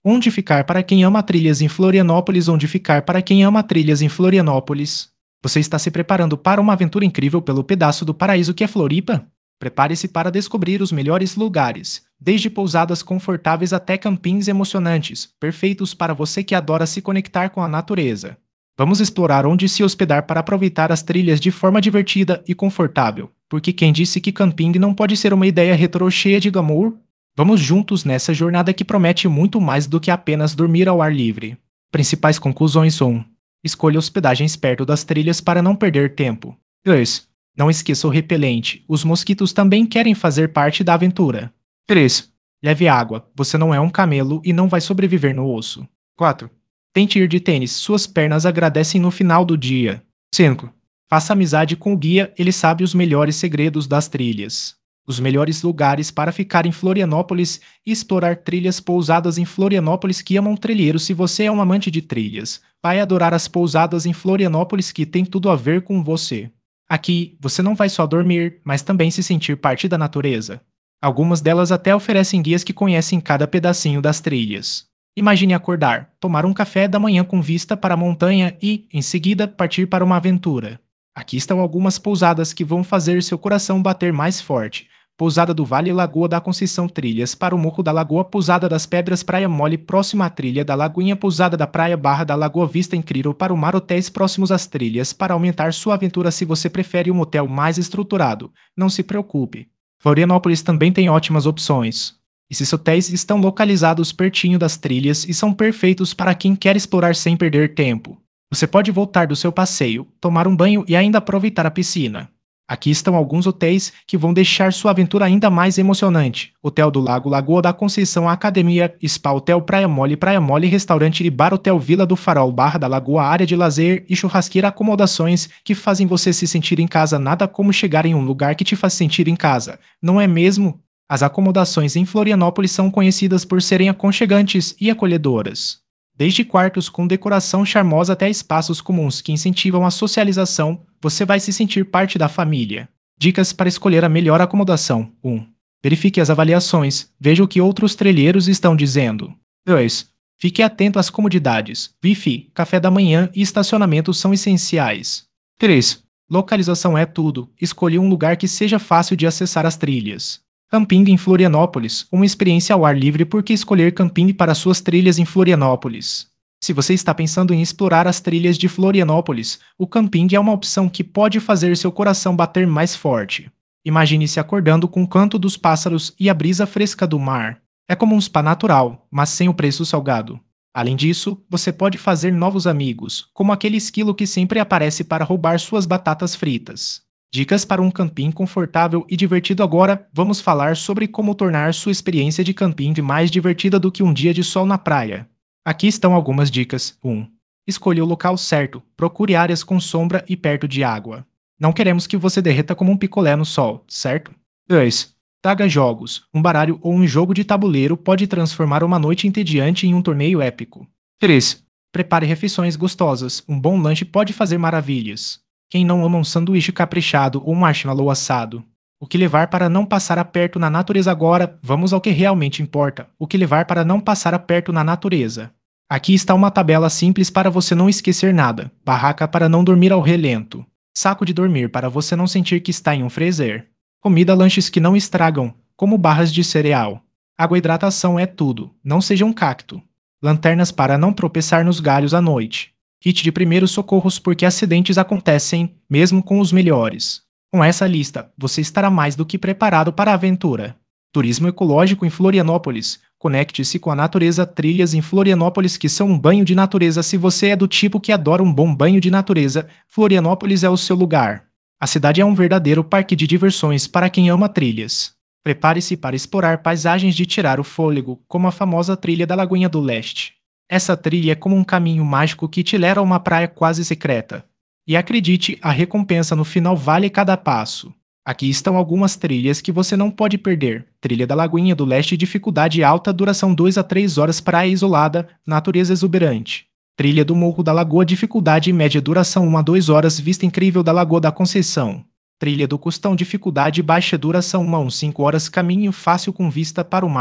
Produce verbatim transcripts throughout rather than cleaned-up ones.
Onde ficar para quem ama trilhas em Florianópolis? Onde ficar para quem ama trilhas em Florianópolis? Você está se preparando para uma aventura incrível pelo pedaço do paraíso que é Floripa? Prepare-se para descobrir os melhores lugares, desde pousadas confortáveis até campings emocionantes, perfeitos para você que adora se conectar com a natureza. Vamos explorar onde se hospedar para aproveitar as trilhas de forma divertida e confortável, porque quem disse que camping não pode ser uma ideia retrô cheia de glamour? Vamos juntos nessa jornada que promete muito mais do que apenas dormir ao ar livre. Principais conclusões: um. Escolha hospedagens perto das trilhas para não perder tempo. dois. Não esqueça o repelente, os mosquitos também querem fazer parte da aventura. três. Leve água, você não é um camelo e não vai sobreviver no osso. quatro. Tente ir de tênis, suas pernas agradecem no final do dia. cinco. Faça amizade com o guia, ele sabe os melhores segredos das trilhas. Os melhores lugares para ficar em Florianópolis e explorar trilhas pousadas em Florianópolis que amam trilheiros. Se você é um amante de trilhas, vai adorar as pousadas em Florianópolis que tem tudo a ver com você. Aqui, você não vai só dormir, mas também se sentir parte da natureza. Algumas delas até oferecem guias que conhecem cada pedacinho das trilhas. Imagine acordar, tomar um café da manhã com vista para a montanha e, em seguida, partir para uma aventura. Aqui estão algumas pousadas que vão fazer seu coração bater mais forte. Pousada do Vale Lagoa da Conceição, trilhas para o Morro da Lagoa, Pousada das Pedras, Praia Mole próxima à trilha da Lagoinha, Pousada da Praia Barra da Lagoa, Vista Incrível para o mar, hotéis próximos às trilhas para aumentar sua aventura. Se você prefere um hotel mais estruturado, não se preocupe. Florianópolis também tem ótimas opções. Esses hotéis estão localizados pertinho das trilhas e são perfeitos para quem quer explorar sem perder tempo. Você pode voltar do seu passeio, tomar um banho e ainda aproveitar a piscina. Aqui estão alguns hotéis que vão deixar sua aventura ainda mais emocionante. Hotel do Lago, Lagoa da Conceição, Academia, Spa, Hotel Praia Mole, Praia Mole, Restaurante e Bar, Hotel Vila do Farol, Barra da Lagoa, área de lazer e churrasqueira, acomodações que fazem você se sentir em casa. Nada como chegar em um lugar que te faz sentir em casa, não é mesmo? As acomodações em Florianópolis são conhecidas por serem aconchegantes e acolhedoras. Desde quartos com decoração charmosa até espaços comuns que incentivam a socialização, você vai se sentir parte da família. Dicas para escolher a melhor acomodação. um. Verifique as avaliações, veja o que outros trilheiros estão dizendo. dois. Fique atento às comodidades. Wi-Fi, café da manhã e estacionamento são essenciais. três. Localização é tudo. Escolha um lugar que seja fácil de acessar as trilhas. Camping em Florianópolis, uma experiência ao ar livre. Por que escolher camping para suas trilhas em Florianópolis? Se você está pensando em explorar as trilhas de Florianópolis, o camping é uma opção que pode fazer seu coração bater mais forte. Imagine-se acordando com o canto dos pássaros e a brisa fresca do mar. É como um spa natural, mas sem o preço salgado. Além disso, você pode fazer novos amigos, como aquele esquilo que sempre aparece para roubar suas batatas fritas. Dicas para um camping confortável e divertido. Agora, vamos falar sobre como tornar sua experiência de camping mais divertida do que um dia de sol na praia. Aqui estão algumas dicas. um. Escolha o local certo. Procure áreas com sombra e perto de água. Não queremos que você derreta como um picolé no sol, certo? dois. Traga jogos. Um baralho ou um jogo de tabuleiro pode transformar uma noite entediante em um torneio épico. três. Prepare refeições gostosas. Um bom lanche pode fazer maravilhas. Quem não ama um sanduíche caprichado ou um marshmallow assado? O que levar para não passar aperto na natureza? Agora, vamos ao que realmente importa. O que levar para não passar aperto na natureza? Aqui está uma tabela simples para você não esquecer nada. Barraca para não dormir ao relento. Saco de dormir para você não sentir que está em um freezer. Comida, lanches que não estragam, como barras de cereal. Água e hidratação é tudo, não seja um cacto. Lanternas para não tropeçar nos galhos à noite. Kit de primeiros socorros porque acidentes acontecem, mesmo com os melhores. Com essa lista, você estará mais do que preparado para a aventura. Turismo ecológico em Florianópolis. Conecte-se com a natureza. Trilhas em Florianópolis que são um banho de natureza. Se você é do tipo que adora um bom banho de natureza, Florianópolis é o seu lugar. A cidade é um verdadeiro parque de diversões para quem ama trilhas. Prepare-se para explorar paisagens de tirar o fôlego, como a famosa trilha da Lagoinha do Leste. Essa trilha é como um caminho mágico que te leva a uma praia quase secreta. E acredite, a recompensa no final vale cada passo. Aqui estão algumas trilhas que você não pode perder. Trilha da Lagoinha do Leste, dificuldade alta, duração duas a três horas, praia isolada, natureza exuberante. Trilha do Morro da Lagoa, dificuldade média, duração uma a duas horas, vista incrível da Lagoa da Conceição. Trilha do Costão, dificuldade baixa, duração uma a cinco horas, caminho fácil com vista para o mar.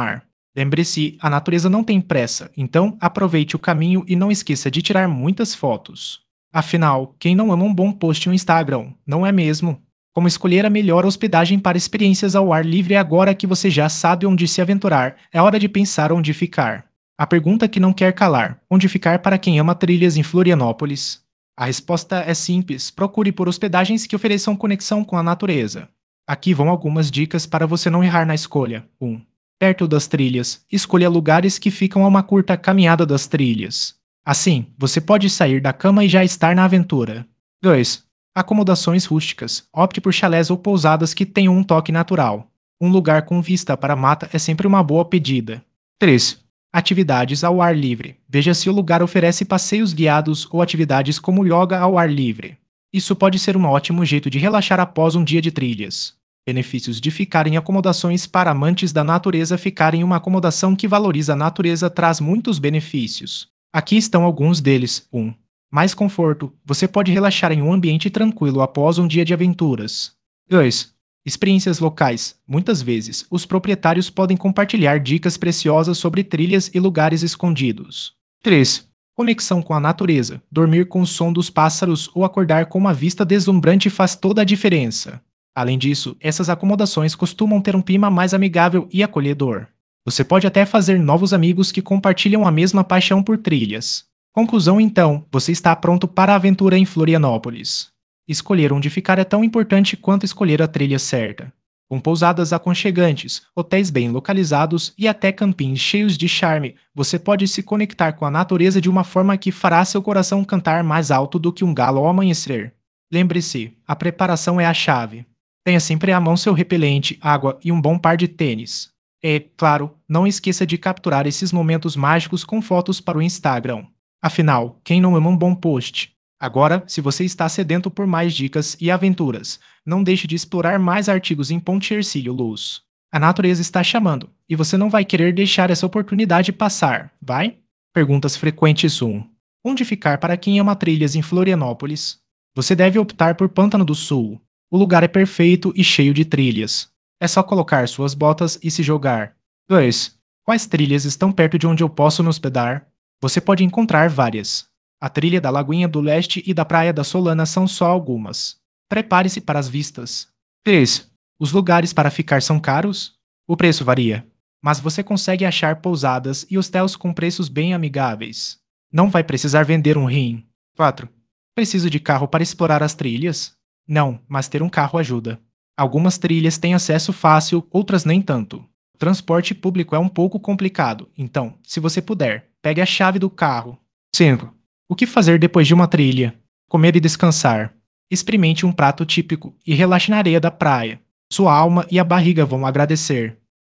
Lembre-se, a natureza não tem pressa, então aproveite o caminho e não esqueça de tirar muitas fotos. Afinal, quem não ama um bom post no Instagram, não é mesmo? Como escolher a melhor hospedagem para experiências ao ar livre agora que você já sabe onde se aventurar, é hora de pensar onde ficar. A pergunta que não quer calar: onde ficar para quem ama trilhas em Florianópolis? A resposta é simples: procure por hospedagens que ofereçam conexão com a natureza. Aqui vão algumas dicas para você não errar na escolha. um. Perto das trilhas, escolha lugares que ficam a uma curta caminhada das trilhas. Assim, você pode sair da cama e já estar na aventura. dois. Acomodações rústicas. Opte por chalés ou pousadas que tenham um toque natural. Um lugar com vista para a mata é sempre uma boa pedida. três. Atividades ao ar livre. Veja se o lugar oferece passeios guiados ou atividades como yoga ao ar livre. Isso pode ser um ótimo jeito de relaxar após um dia de trilhas. Benefícios de ficar em acomodações para amantes da natureza. Ficar em uma acomodação que valoriza a natureza traz muitos benefícios. Aqui estão alguns deles. um. Mais conforto. Você pode relaxar em um ambiente tranquilo após um dia de aventuras. dois. Experiências locais. Muitas vezes, os proprietários podem compartilhar dicas preciosas sobre trilhas e lugares escondidos. três. Conexão com a natureza. Dormir com o som dos pássaros ou acordar com uma vista deslumbrante faz toda a diferença. Além disso, essas acomodações costumam ter um clima mais amigável e acolhedor. Você pode até fazer novos amigos que compartilham a mesma paixão por trilhas. Conclusão então, você está pronto para a aventura em Florianópolis. Escolher onde ficar é tão importante quanto escolher a trilha certa. Com pousadas aconchegantes, hotéis bem localizados e até campings cheios de charme, você pode se conectar com a natureza de uma forma que fará seu coração cantar mais alto do que um galo ao amanhecer. Lembre-se, a preparação é a chave. Tenha sempre à mão seu repelente, água e um bom par de tênis. E, claro, não esqueça de capturar esses momentos mágicos com fotos para o Instagram. Afinal, quem não ama um bom post? Agora, se você está sedento por mais dicas e aventuras, não deixe de explorar mais artigos em Ponte Hercílio Luz. A natureza está chamando, e você não vai querer deixar essa oportunidade passar, vai? Perguntas frequentes um. Onde ficar para quem ama trilhas em Florianópolis? Você deve optar por Pântano do Sul. O lugar é perfeito e cheio de trilhas. É só colocar suas botas e se jogar. dois. Quais trilhas estão perto de onde eu posso me hospedar? Você pode encontrar várias. A trilha da Lagoinha do Leste e da Praia da Solana são só algumas. Prepare-se para as vistas. três. Os lugares para ficar são caros? O preço varia, mas você consegue achar pousadas e hostéis com preços bem amigáveis. Não vai precisar vender um rim. quatro. Preciso de carro para explorar as trilhas? Não, mas ter um carro ajuda. Algumas trilhas têm acesso fácil, outras nem tanto. O transporte público é um pouco complicado, então, se você puder, pegue a chave do carro. cinco. O que fazer depois de uma trilha? Comer e descansar. Experimente um prato típico e relaxe na areia da praia. Sua alma e a barriga vão agradecer.